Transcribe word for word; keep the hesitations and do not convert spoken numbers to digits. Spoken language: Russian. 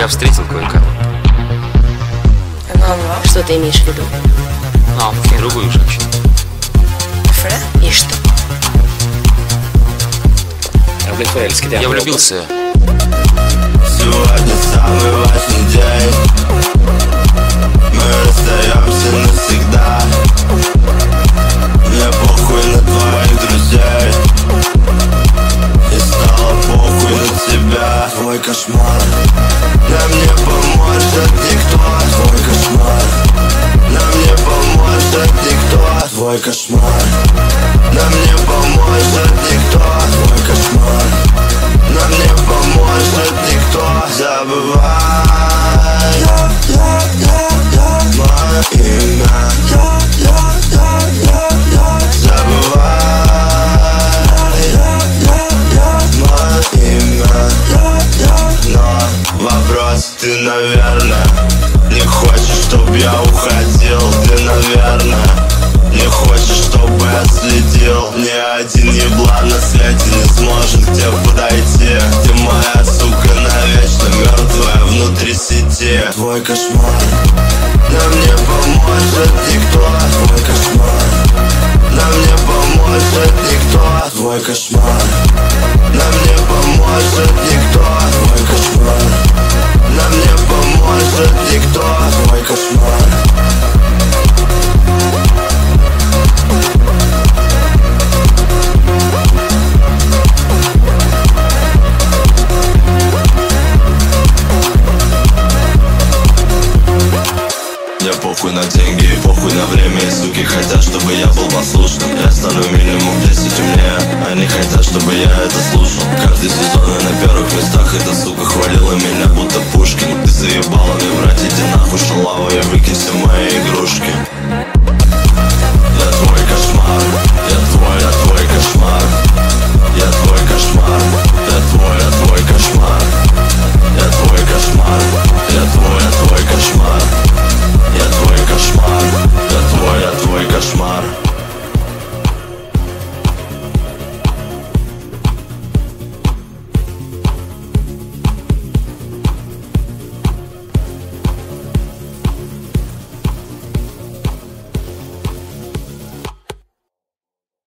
Я встретил кое-кого. Ну, что ты имеешь в виду? А, другую женщину. И что? Я влюбился. Сегодня самый важный день. Мы расстаемся навсегда. Мне похуй на твоих друзей. И стало похуй на тебя. Твой кошмар нам не поможет никто. Твой кошмар нам не поможет никто. Твой кошмар нам не поможет